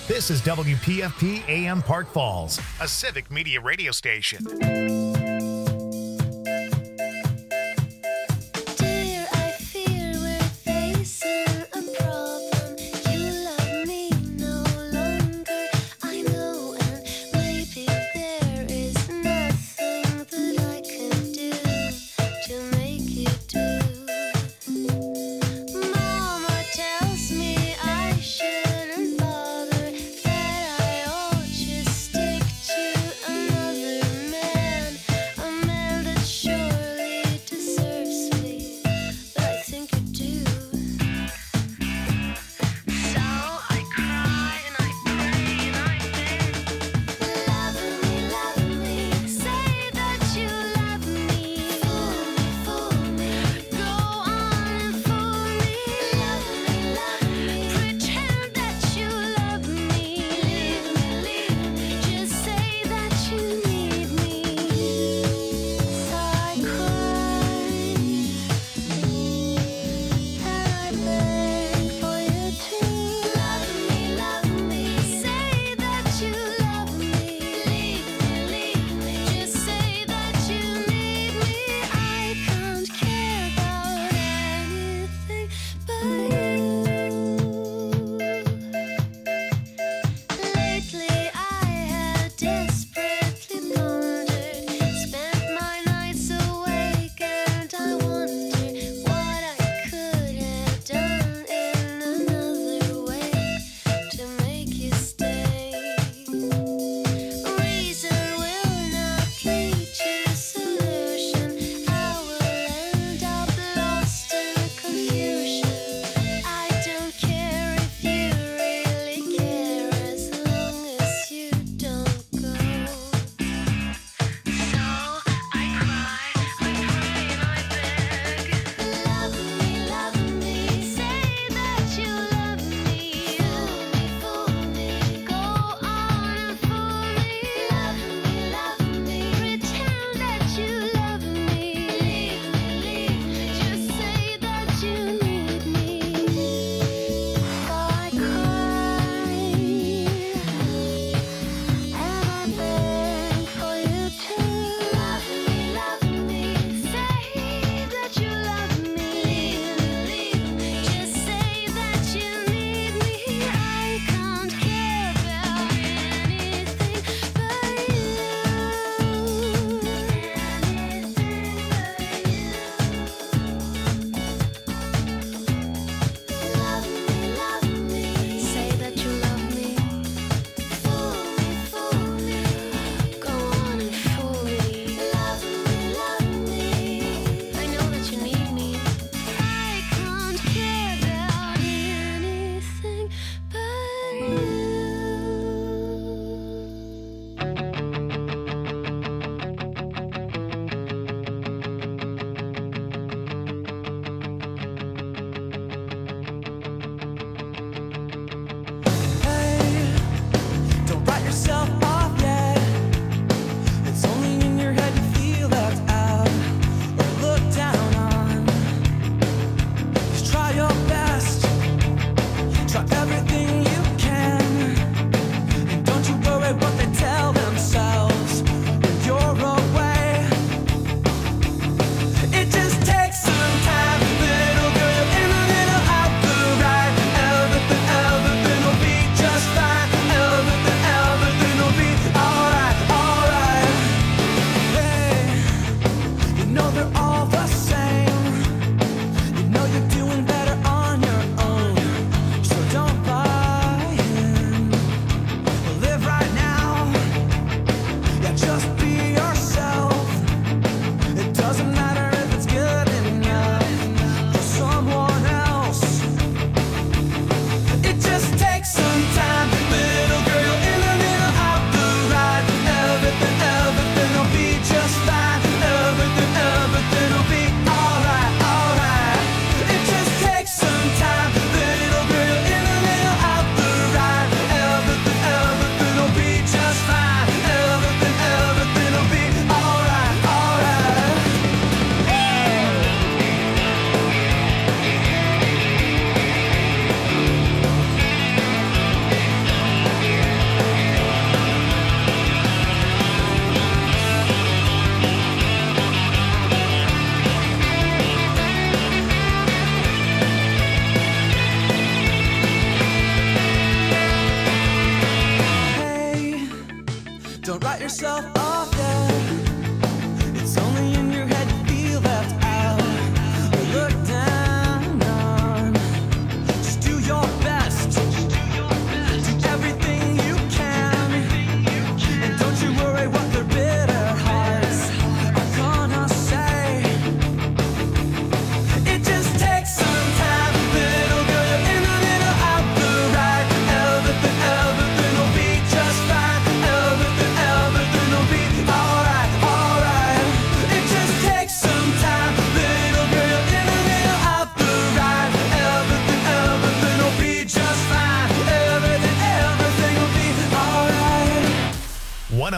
This is WPFP AM Park Falls, a civic media radio station.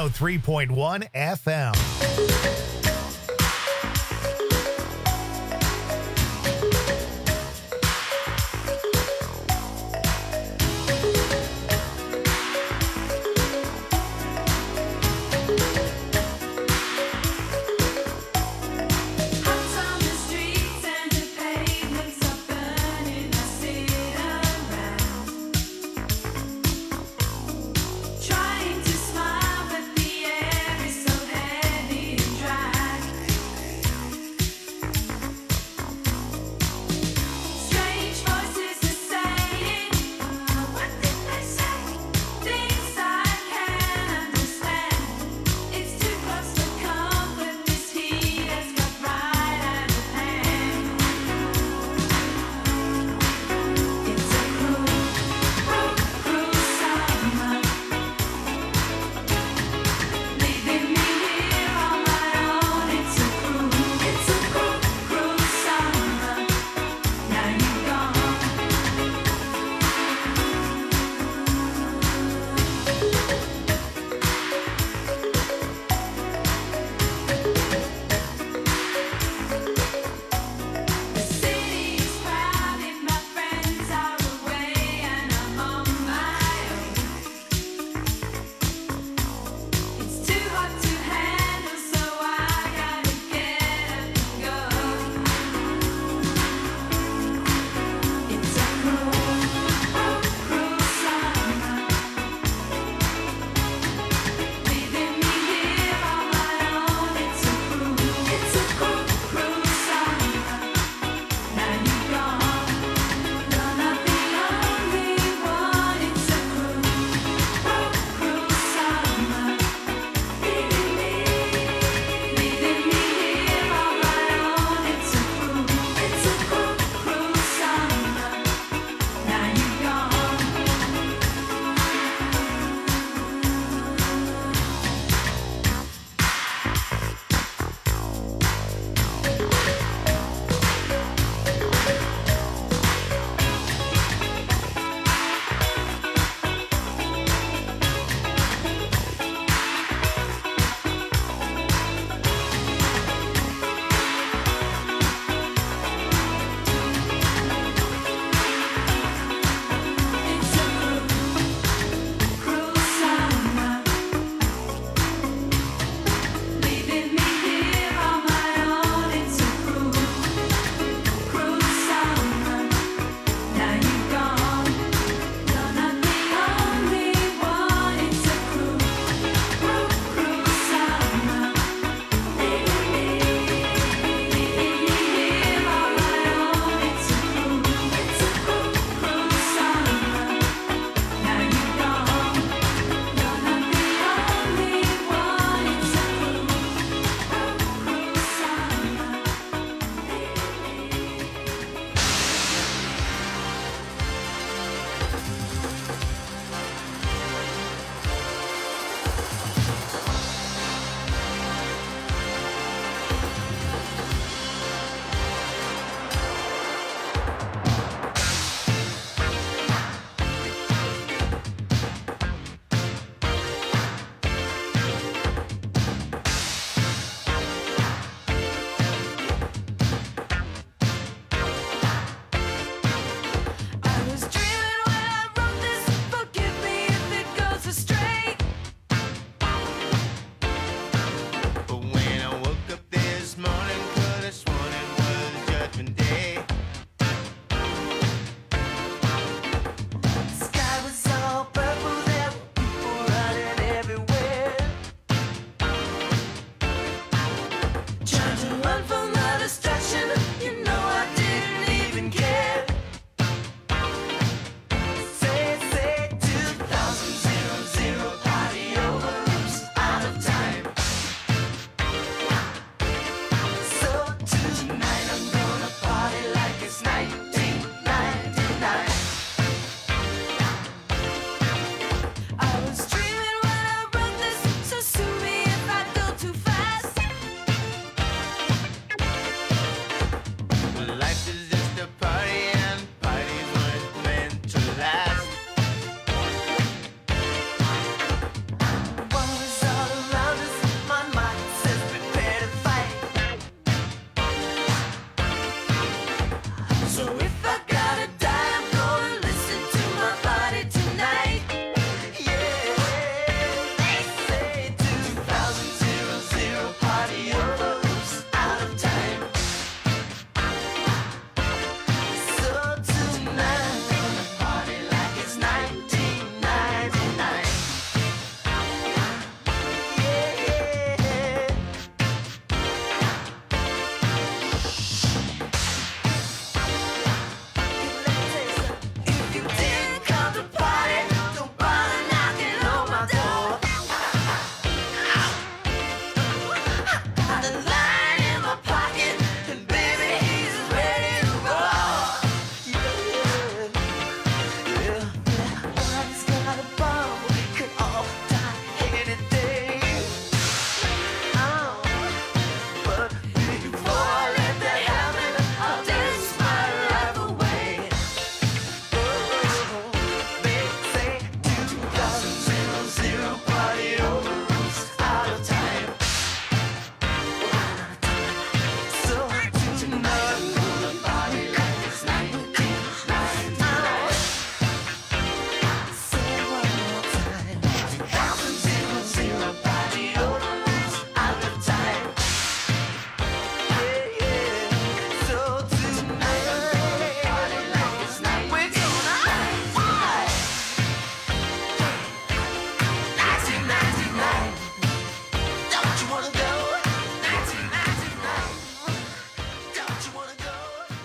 103.1 FM. Trying to smile, but the air is so heavy and dry.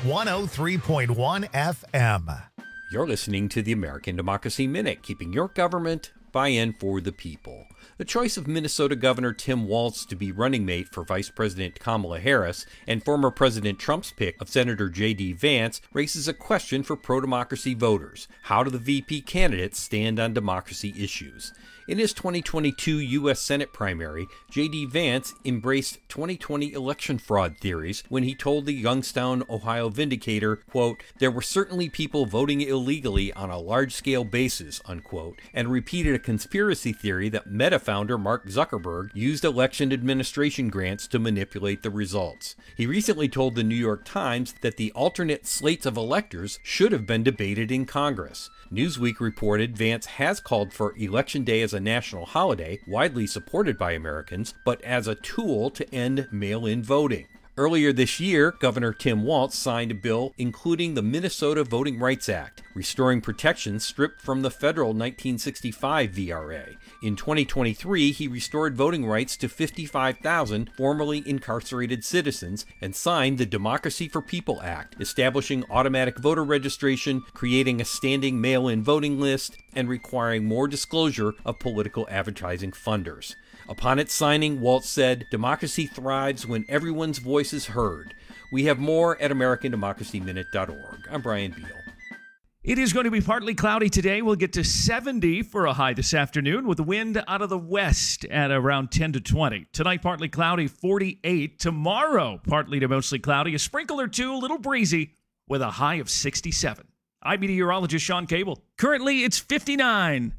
103.1 FM. You're listening to the American Democracy Minute, keeping your government by and for the people. The choice of Minnesota Governor Tim Walz to be running mate for Vice President Kamala Harris and former President Trump's pick of Senator J.D. Vance raises a question for pro-democracy voters. How do the VP candidates stand on democracy issues? In his 2022 U.S. Senate primary, J.D. Vance embraced 2020 election fraud theories when he told the Youngstown, Ohio Vindicator, quote, "There were certainly people voting illegally on a large-scale basis," unquote, and repeated a conspiracy theory that Meta founder Mark Zuckerberg used election administration grants to manipulate the results. He recently told the New York Times that the alternate slates of electors should have been debated in Congress. Newsweek reported Vance has called for Election Day as a national holiday, widely supported by Americans, but as a tool to end mail-in voting. Earlier this year, Governor Tim Walz signed a bill including the Minnesota Voting Rights Act, restoring protections stripped from the federal 1965 VRA. In 2023, he restored voting rights to 55,000 formerly incarcerated citizens and signed the Democracy for People Act, establishing automatic voter registration, creating a standing mail-in voting list, and requiring more disclosure of political advertising funders. Upon its signing, Walz said, "Democracy thrives when everyone's voice is heard." We have more at AmericanDemocracyMinute.org. I'm Brian Beal. It is going to be partly cloudy today. We'll get to 70 for a high this afternoon with the wind out of the west at around 10 to 20. Tonight, partly cloudy, 48. Tomorrow, partly to mostly cloudy, a sprinkle or two, a little breezy, with a high of 67. I'm meteorologist Sean Cable. Currently, it's 59.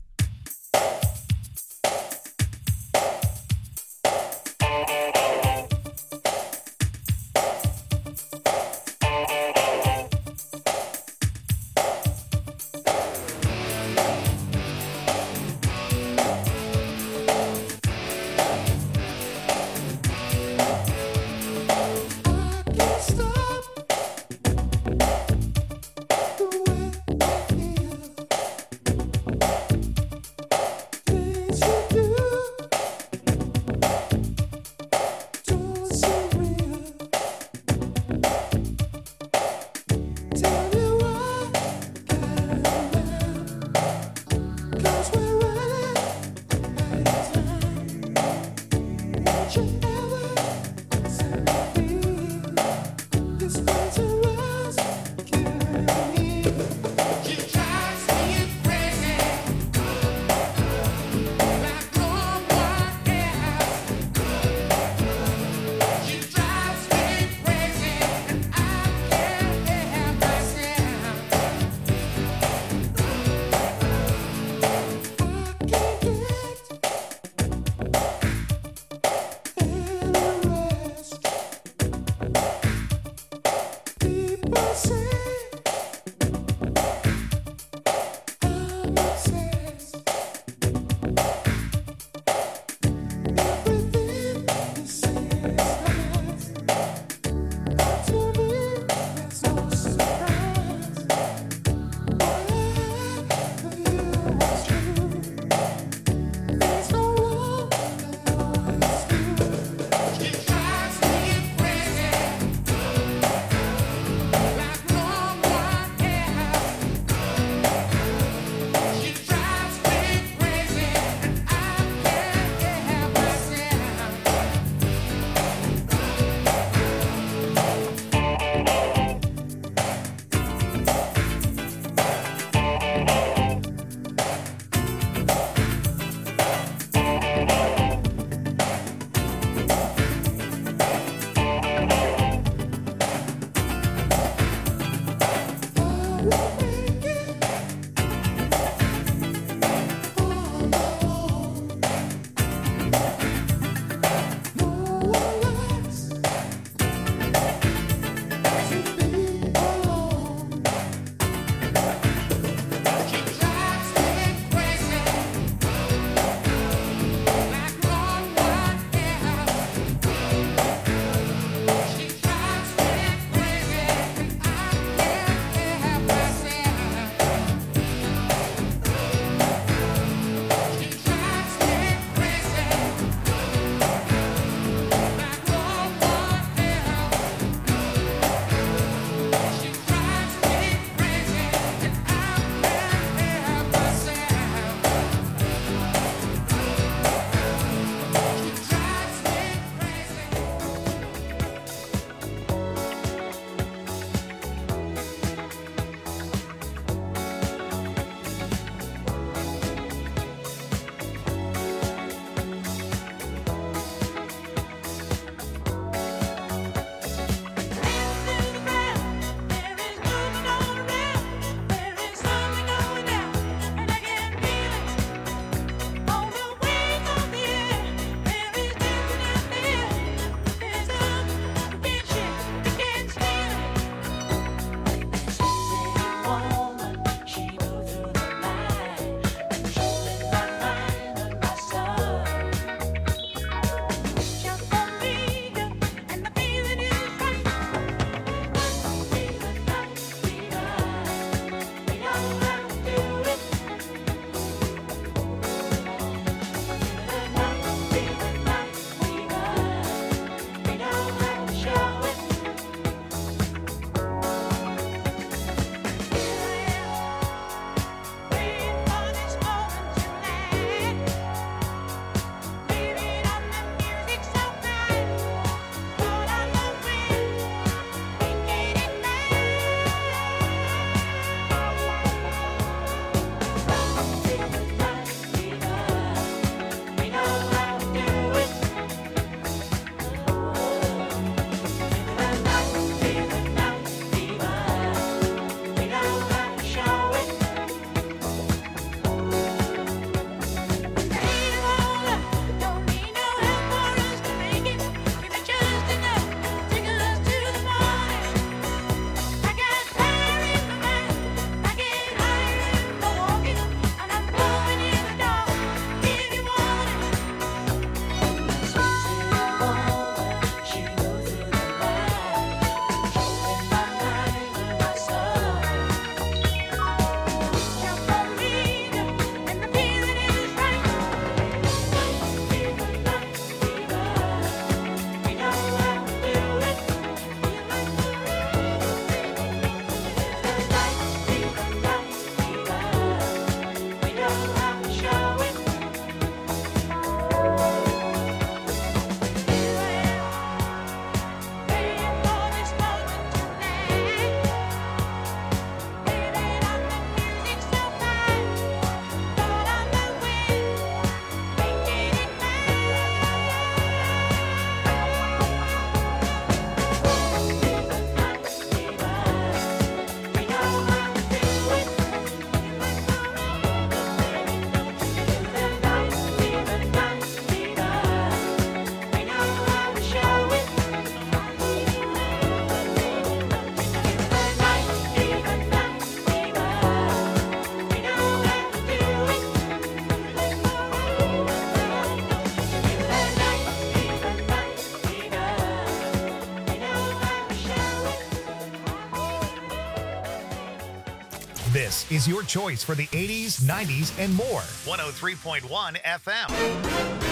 This is your choice for the 80s, 90s, and more. 103.1 FM.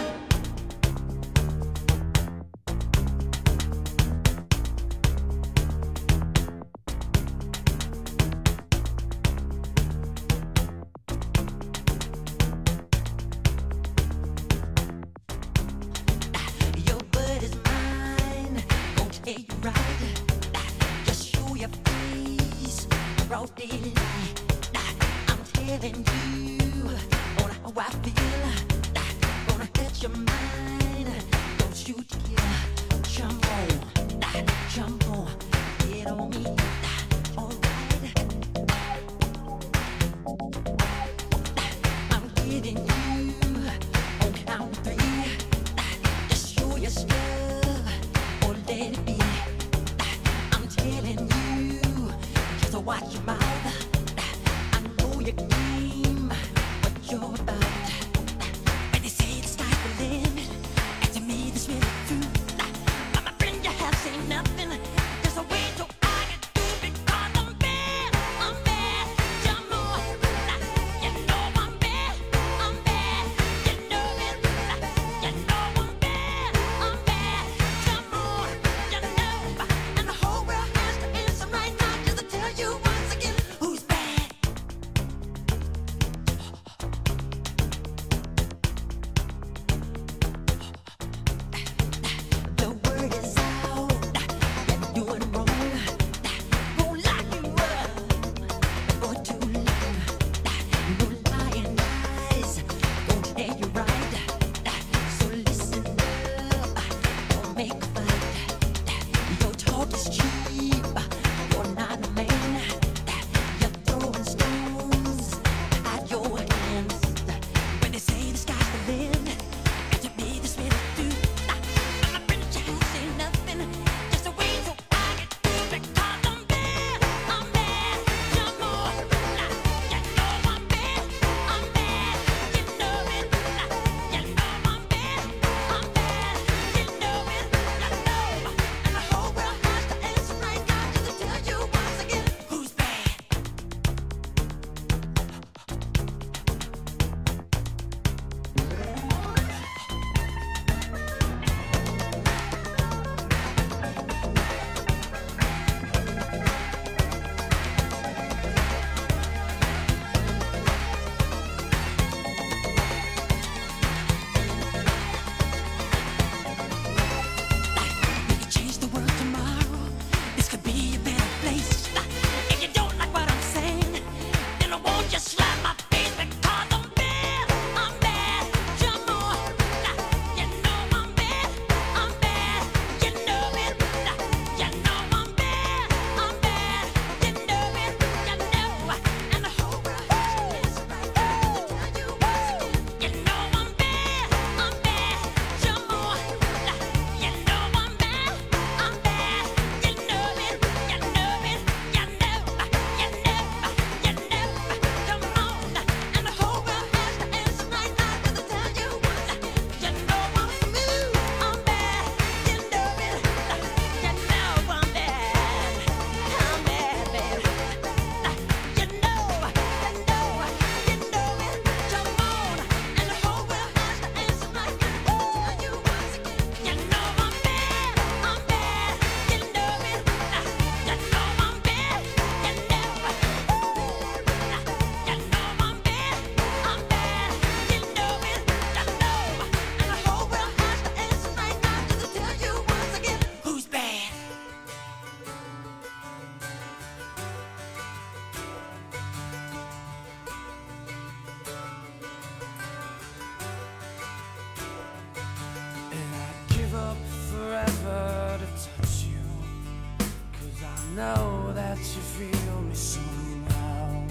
know that you feel me somehow.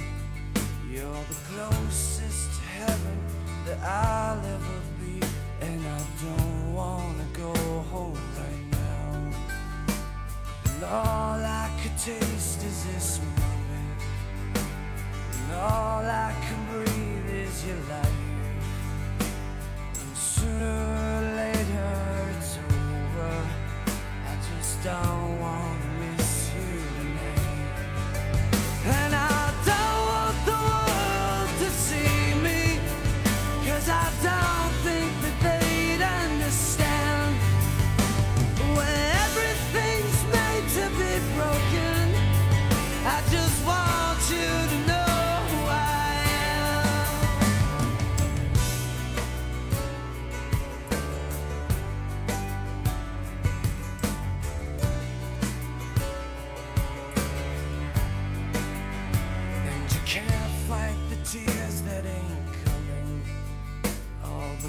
You're the closest to heaven that I'll ever be, and I don't wanna go home right now. And all I could taste is this moment, and all I can breathe is your life. And sooner or later it's over. I just don't wanna miss you tonight. And I don't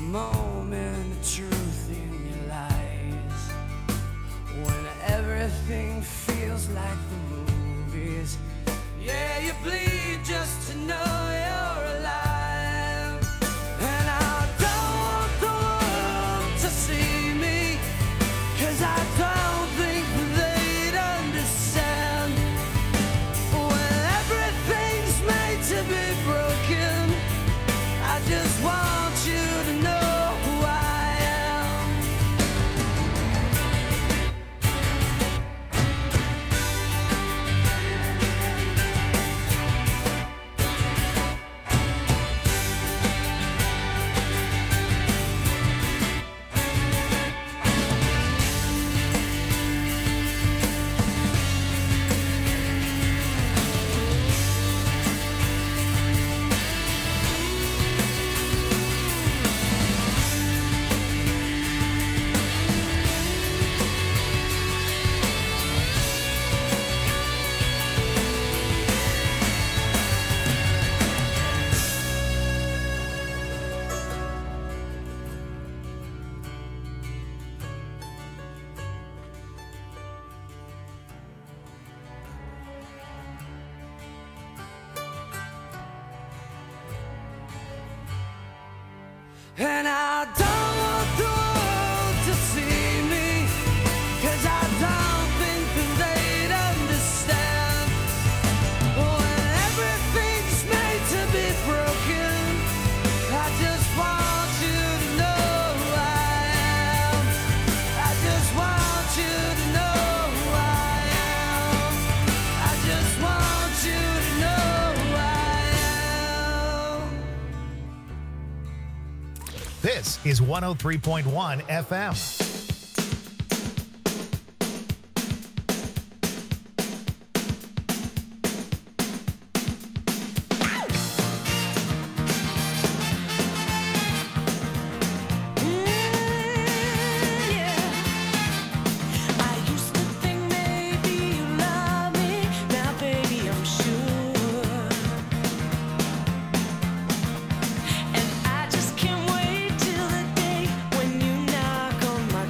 moment of truth in your lies. When everything feels like the movies, yeah, you bleed just to know you're alive. And I don't want the world to see me, 'cause I don't think they'd understand. When everything's made to be broken, I just want you to know who I am. And I don't want the world to see me, 'cause I don't think that they'd understand. When everything's made to be broken, I just want you to know who I am. I just want you to know who I am. I just want you to know who I am. This is 103.1 FM. I used to think maybe you love me, now baby I'm sure. And I just can't wait till the day when you knock on my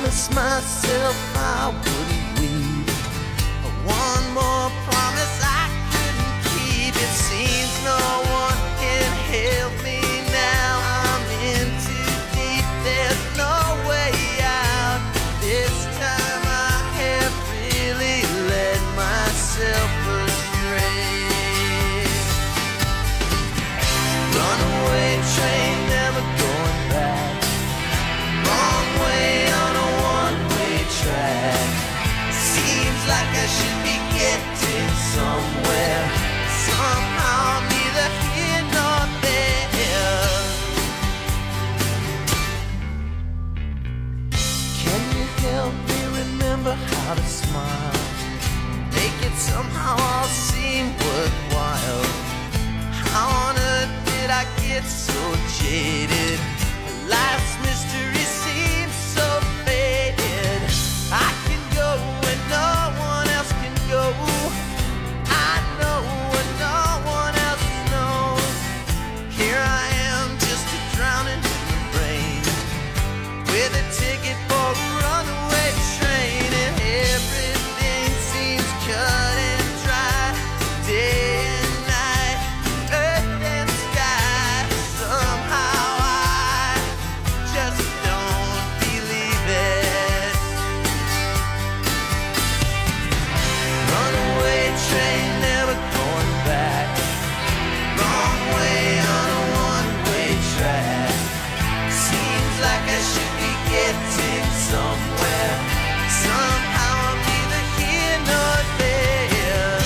promised myself I wouldn't wait. One more promise I couldn't keep. It seems no one can help me now. I'm in too deep, there's no way out. This time I have really led myself astray. Runaway train, never going back. Wrong way on a one-way track. Seems like I should be getting somewhere. Somehow neither here nor there. Can you help me remember how to smile? Make it somehow all seem worthwhile. How on earth did I get so jaded? Life's mystery seems so faded. I can go where no one else can go. I know what no one else knows. Here I am, just a drowning in the rain, with a ticket for a runaway train, and everything seems cut and dry. Day and night, earth and sky. Somehow I just don't believe it. Runaway train, never going back. Wrong way on a one-way track. Seems like I should be getting somewhere. Somehow I'm neither here nor there.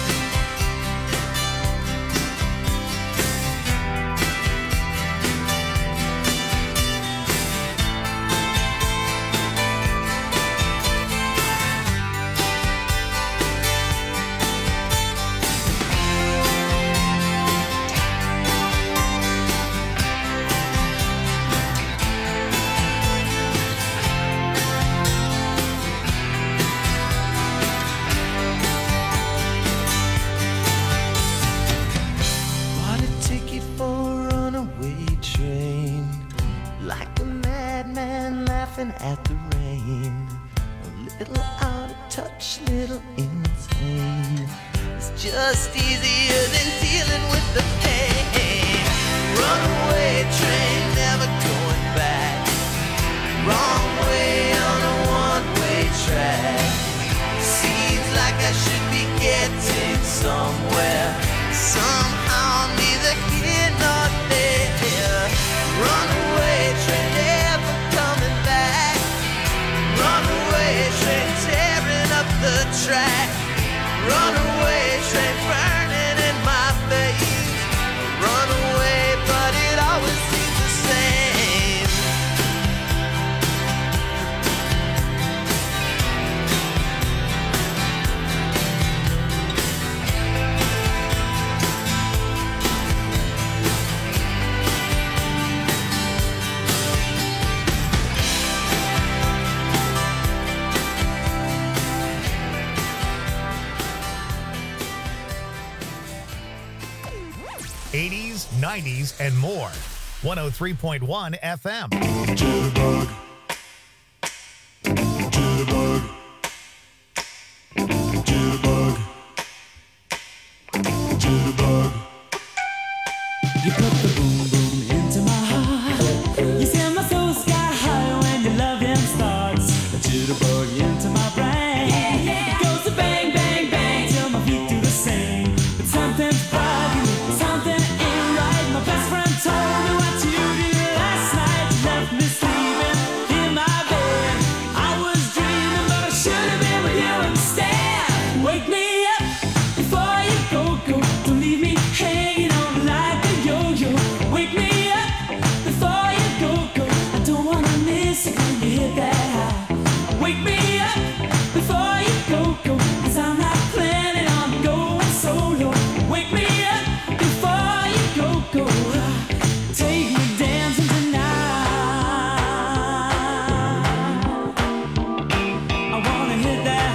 Bought a ticket for a runaway train, like a madman laughing at the rain. A little out of touch, little insane. It's just easier than dealing with the pain. Runaway train, never going back. Wrong way on a one-way track. Seems like I should be getting somewhere. Somehow neither here nor there. Runaway train, never coming back. Runaway train, tearing up the track. Runaway train, burning in my veins. Runaway, but it always seems the same. '80s, '90s, and more. 103.1 FM. Jitterbug. Jitterbug. Jitterbug. Jitterbug. You put the boom boom into my heart. You send my soul sky high when your loving starts. A jitterbug into my brain. It goes to bang bang bang till my feet do the same. But something's bugging me, something ain't right. My best friend told me what you did last night. You left me sleeping in my bed. I was dreaming, but I should have been with you instead. Wake me up before you go. Don't leave me hanging on like a yo-yo. Wake me up before you go. I don't wanna miss it when you hit that high. Wake me up before you go. 'Cause I'm not planning on going solo. Wake me up before you go. Take me dancing tonight. I wanna hit that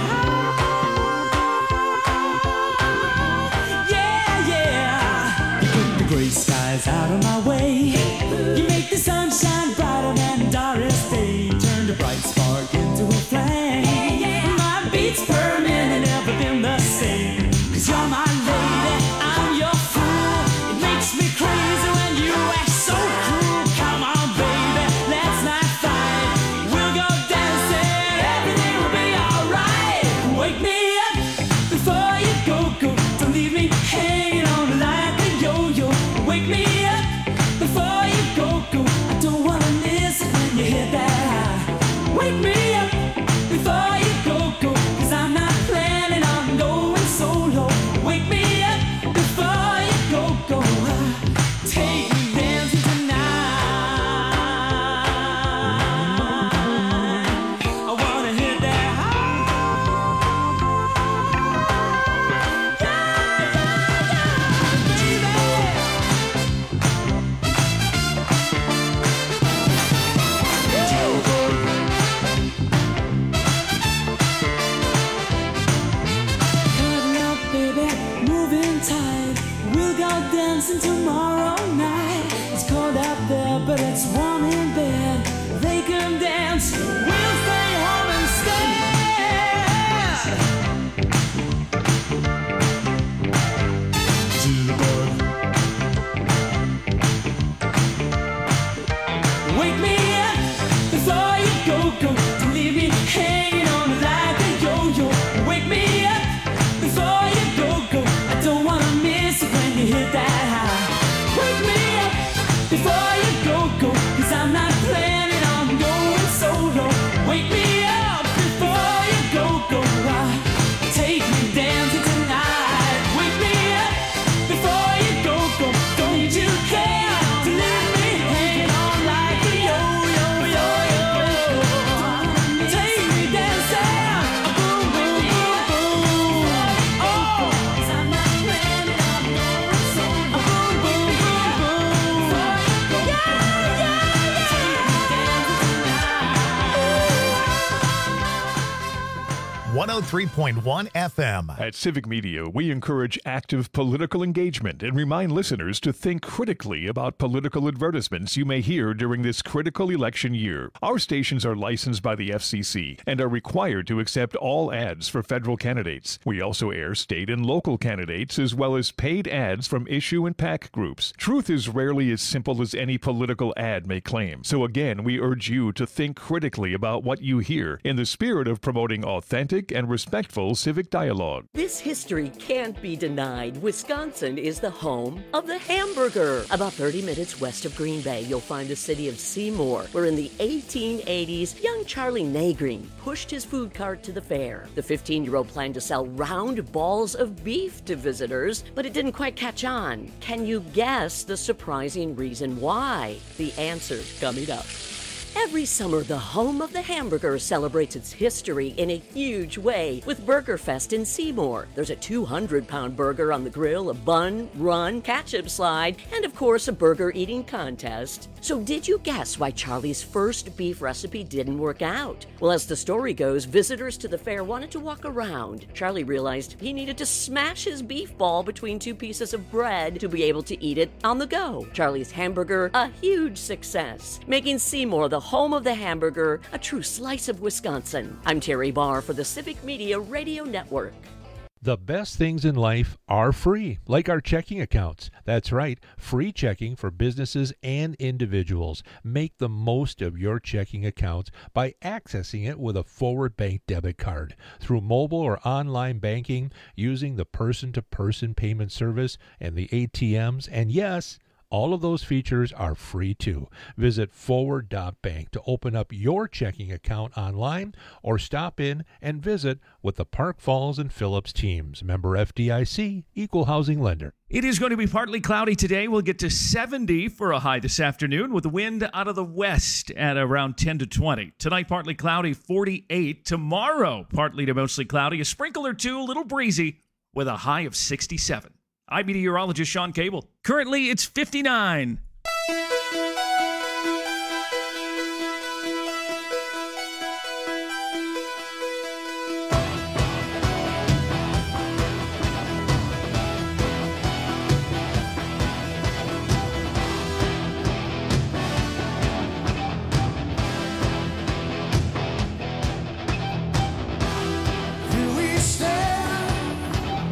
high. Yeah. You put the gray skies out of my way. You make the sunshine brighter than Doris Day. Turned a bright spark in same. 'Cause you're my lady, I'm your fool. It makes me crazy when you act so cruel. Come on, baby, let's not fight. We'll go dancing, everything will be alright. Wake me up before you go. Don't leave me hanging on like a yo-yo. Wake me up before you go. I don't wanna miss it when you hit that high. Wake me up before you go. 'Cause I'm not planning on going solo. Wake me up before you go. Take me dancing tonight. I wanna hit that high. Cutting up, baby, moving tight. We'll go dancing tomorrow night. It's cold out there, but it's warm in bed. They can dance, we'll stay home instead. Jitterbug, Wake me up before you go. Don't leave me hanging on like a yo-yo. Wake me up before you go. I don't wanna miss it when you hit that high. Wake me up before you go. 'Cause I'm not planning on going solo. Wake me up before you go. Take me dancing tonight. Wake me up before you go. Don't you care to leave me hanging on like a yo-yo. Take me dancing, boom, boom, boom, boom. Oh, 'cause I'm not planning on going solo. Boom, boom, boom, boom. Yeah. Take me dancing tonight. 103.1 FM. At Civic Media, we encourage active political engagement and remind listeners to think critically about political advertisements you may hear during this critical election year. Our stations are licensed by the FCC and are required to accept all ads for federal candidates. We also air state and local candidates as well as paid ads from issue and PAC groups. Truth is rarely as simple as any political ad may claim. So again, we urge you to think critically about what you hear in the spirit of promoting authentic and respectful civic dialogue. This history can't be denied. Wisconsin is the home of the hamburger. About 30 minutes west of Green Bay, you'll find the city of Seymour, where in the 1880s, young Charlie Nagreen pushed his food cart to the fair. The 15-year-old planned to sell round balls of beef to visitors, but it didn't quite catch on. Can you guess the surprising reason why? The answer coming up. Every summer, the home of the hamburger celebrates its history in a huge way with BurgerFest in Seymour. There's a 200-pound burger on the grill, a bun, run, ketchup slide, and of course a burger eating contest. So did you guess why Charlie's first beef recipe didn't work out? Well, as the story goes, visitors to the fair wanted to walk around. Charlie realized he needed to smash his beef ball between two pieces of bread to be able to eat it on the go. Charlie's hamburger, a huge success, making Seymour the home of the hamburger, a true slice of Wisconsin. I'm Terry Barr for the Civic Media Radio Network. The best things in life are free, like our checking accounts. That's right, free checking for businesses and individuals. Make the most of your checking accounts by accessing it with a Forward Bank debit card through mobile or online banking, using the person-to-person payment service and the ATMs, and yes, all of those features are free too. Visit forward.bank to open up your checking account online or stop in and visit with the Park Falls and Phillips teams. Member FDIC, Equal Housing Lender. It is going to be partly cloudy today. We'll get to 70 for a high this afternoon with the wind out of the west at around 10 to 20. Tonight, partly cloudy, 48. Tomorrow, partly to mostly cloudy, a sprinkle or two, a little breezy with a high of 67. I'm meteorologist Sean Cable. Currently, it's 59. Here we stand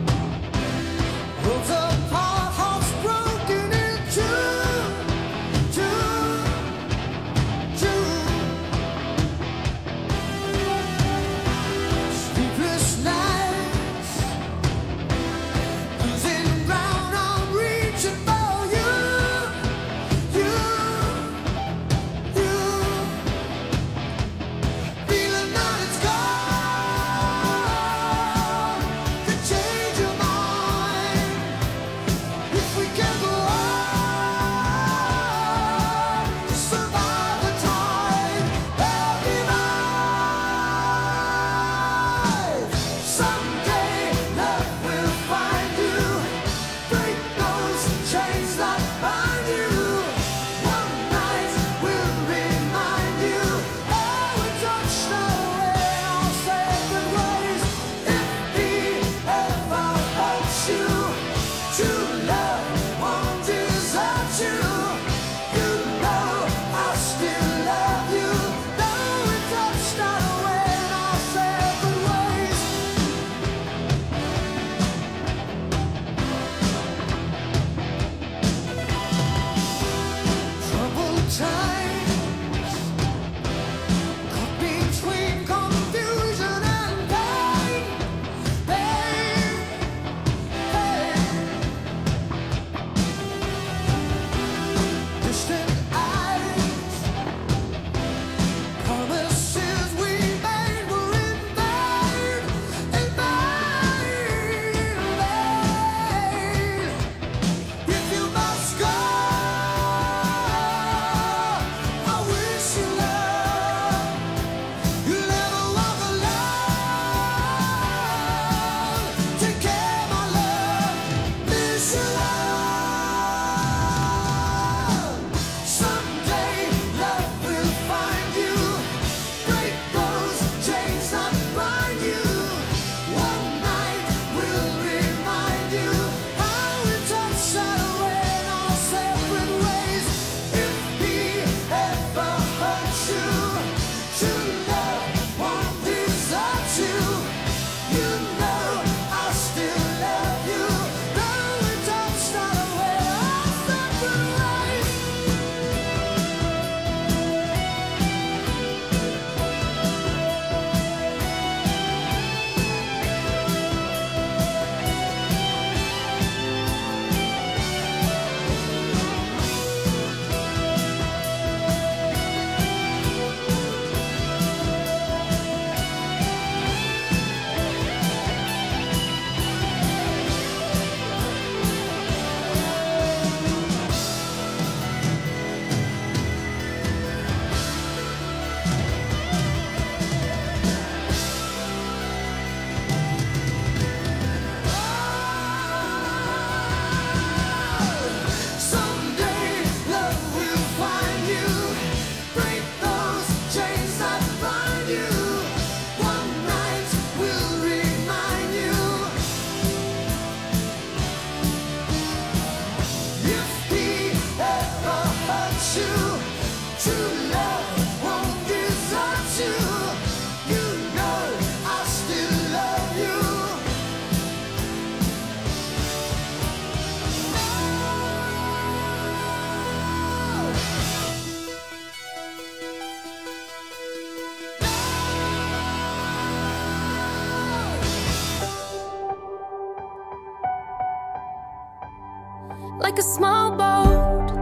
like a small boat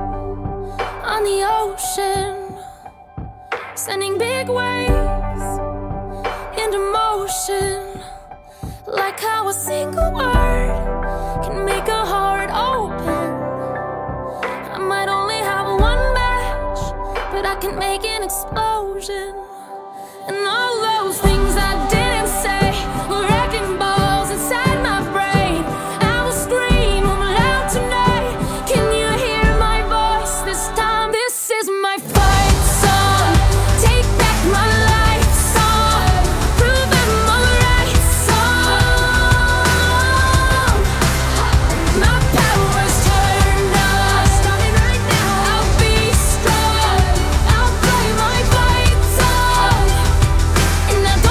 on the ocean, sending big waves into motion, like how a single word can make a heart open. I might only have one match, but I can make an explosion. And all those things I didn't say were wrecking balls inside my brain. I will scream loud tonight. Can you hear my voice this time? This is my fight song. Take back my life song. Prove I'm alright song. My power's turned on. Starting right now. I'll be strong. I'll play my fight song. And I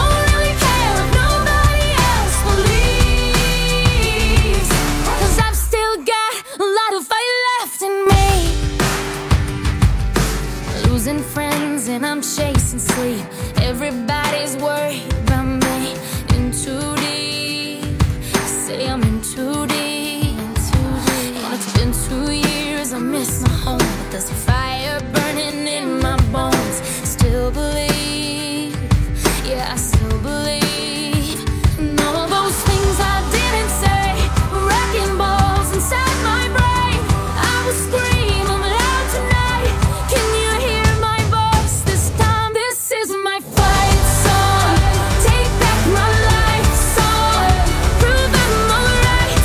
There's a fire burning in my bones. Still believe, yeah, I still believe. And all those things I didn't say were wrecking balls inside my brain. I was screaming loud tonight. Can you hear my voice this time? This is my fight song. Take back my life song. Prove I'm alright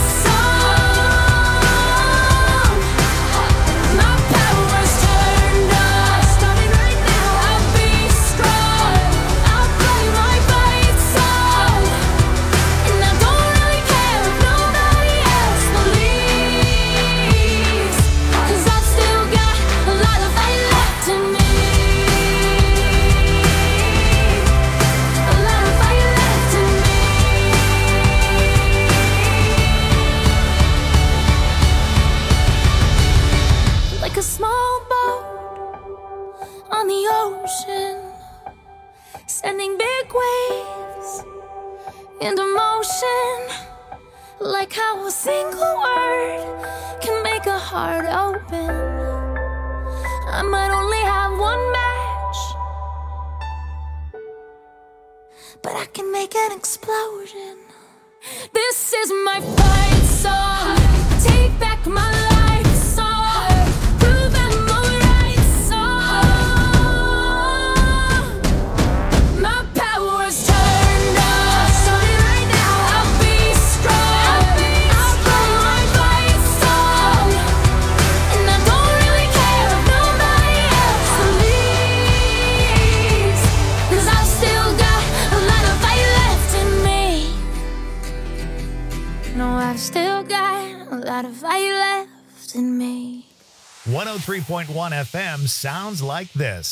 song. My power's turned on. Starting right now, I'll be strong. I'll play my fight song. And I don't really care if nobody else believes. 'Cause I've still got a lot of fight left in me. A lot of fight left in me. Like a small boat on the ocean, sending big waves into motion. Like how a single word can make a heart open. I might only have one match, but I can make an explosion. This is my fight song. Take back my life song. Prove I'm alright song. My power's turned on. Starting right now, I'll be strong. I'll play my fight song. And I don't really care if nobody else believes. 'Cause I've still got a lot of fight left in me. No, I've still got a lot of fight left in me. 103.1 FM sounds like this.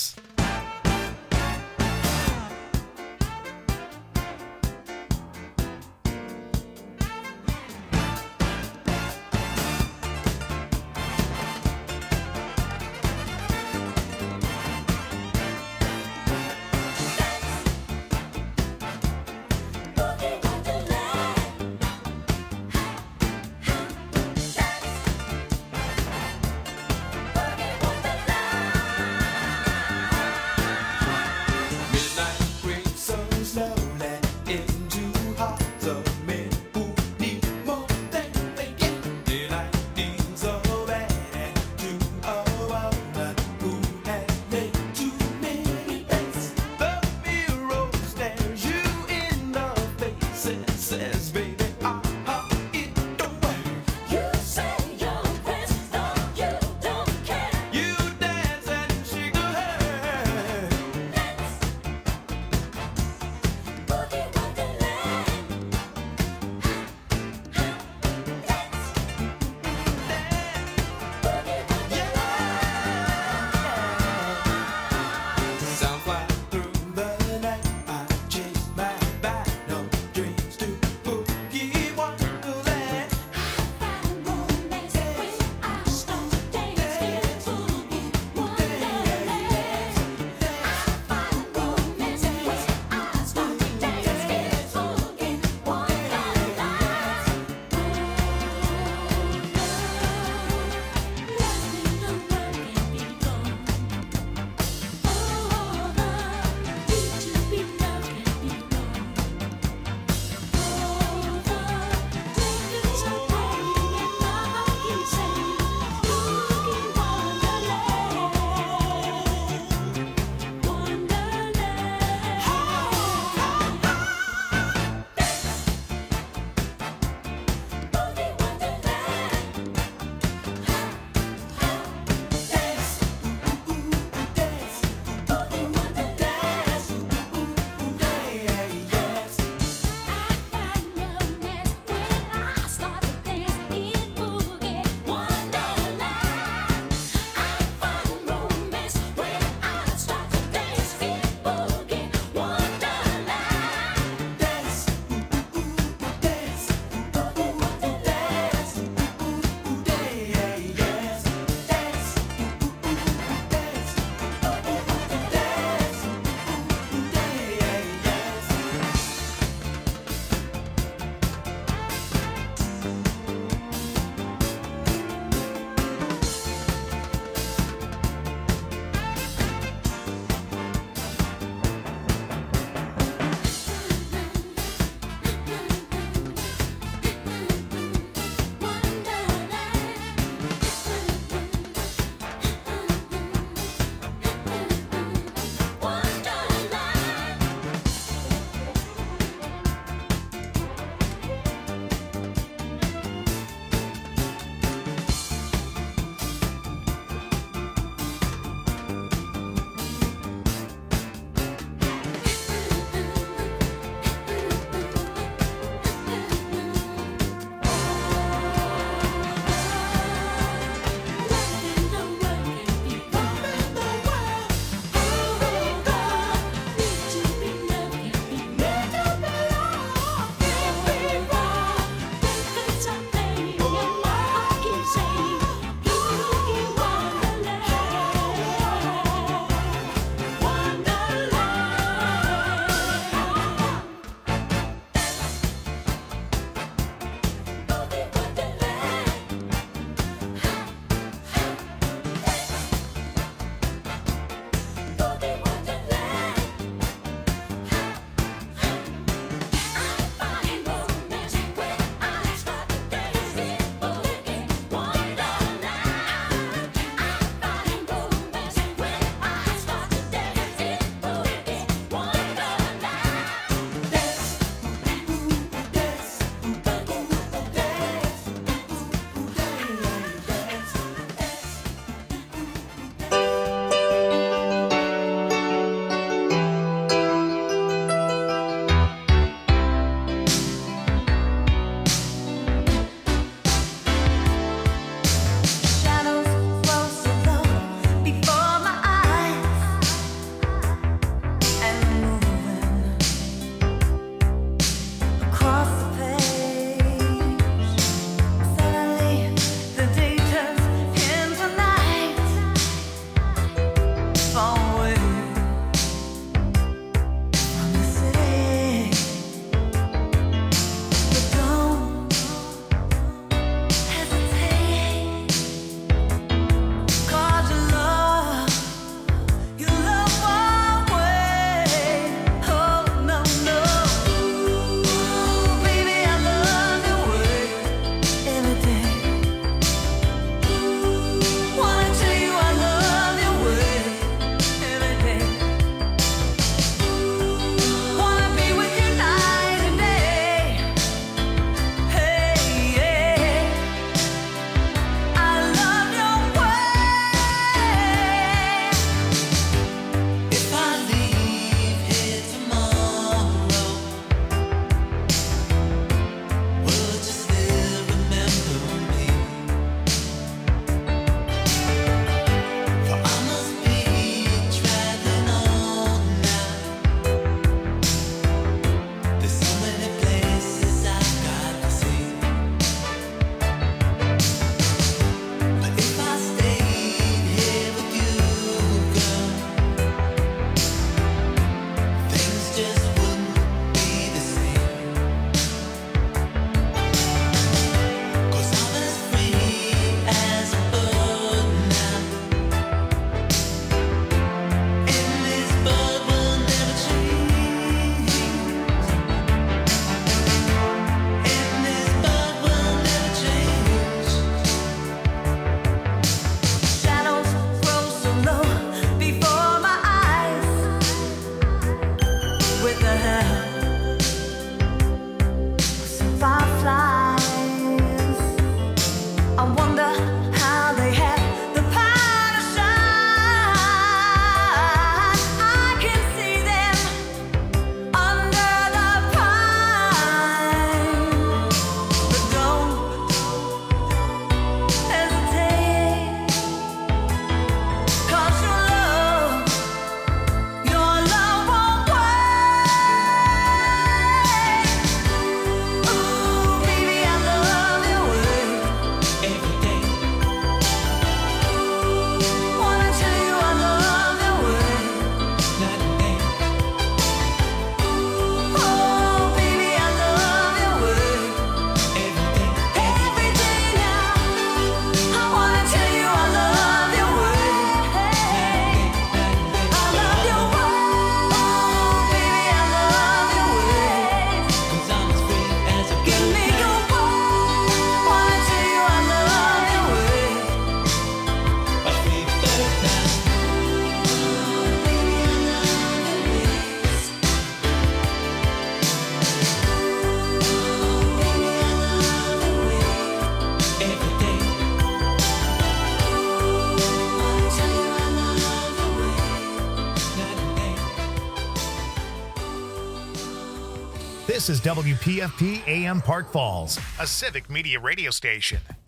This is WPFP AM Park Falls, a Civic Media radio station.